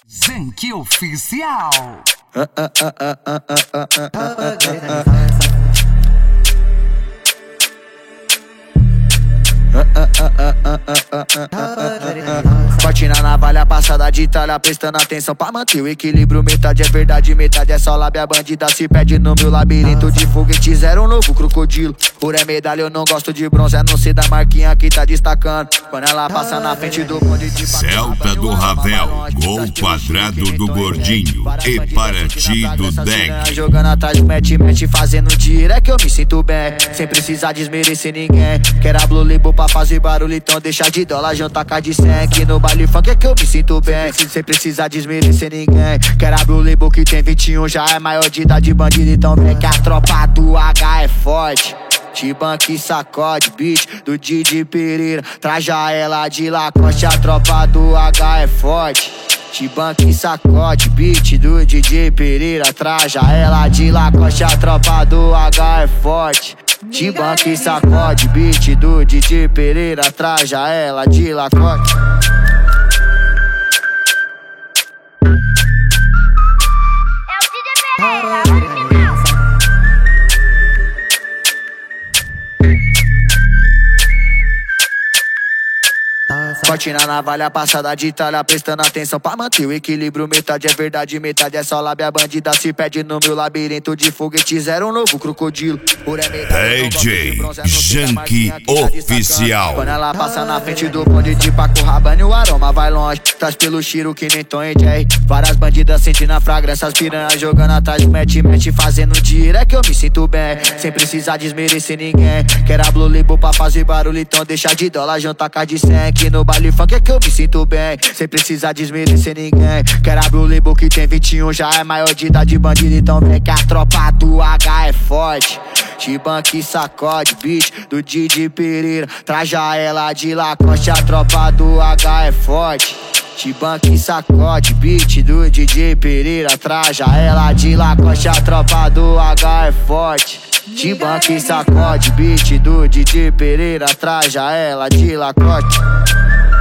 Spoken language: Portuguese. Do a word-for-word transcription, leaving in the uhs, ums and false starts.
Zanky Oficial. Corte na navalha, passada de talha, prestando atenção pra manter o equilíbrio. Metade é verdade, metade é só lábia. Bandida se perde no meu labirinto de foguete. Zero um novo crocodilo. Por é medalha, eu não gosto de bronze, a não ser da marquinha que tá destacando. Quando ela passa na frente do bonde de Celta do Ravel, gol quadrado do Gordinho e Paraty do Deck. Jogando atrás, mete, mete, fazendo dinheiro é que eu me sinto bem, sem precisar desmerecer ninguém. Quero a Blue Label pra fazer barulho, então deixa de dólar, jantar cá de cem. Aqui no baile funk é que eu me sinto bem, sem precisar desmerecer ninguém. Quero a Blue Label que tem vinte e um, já é maior de idade, bandido, então vem que a tropa do H é forte. T-Bank sacode, beat do Didi Pereira, traja ela de Lacoste, a tropa do H é forte. T-Bank sacode, beat do Didi Pereira, traja ela de Lacoste, a tropa do H é forte. T-Bank sacode, beat do Didi Pereira, traja ela de Lacoste. Corte na navalha, passada de talha, prestando atenção pra manter o equilíbrio. Metade é verdade, metade é só lábia. Bandida se perde no meu labirinto de foguete. Zero um novo crocodilo. Por é medalha, D J Zanky Oficial. Quando ela passa na frente do bonde de Paco Rabanne, o aroma vai longe. Traz pelo cheiro que nem Tom e Jerry. Várias bandidas sentindo a fragrância, as piranhas jogando atrás, mete, mete, fazendo dinheiro é que eu me sinto bem, sem precisar desmerecer ninguém. Quero a Blue Label pra fazer barulho, então deixa de dólar, jantar cá de cem. Aqui no baile funk é que eu me sinto bem, sem precisar desmerecer ninguém. Quero a Blue Label que tem vinte e um, já é maior de idade, bandido, então vem que a tropa do H é forte. T-Bank sacode, beat do Didi Pereira, traja ela de Lacoste, a tropa do H é forte. T-Bank sacode, beat do Didi Pereira, traja ela de Lacoste, a tropa do H é forte. T-Bank sacode, beat do Didi Pereira, traja ela de Lacoste.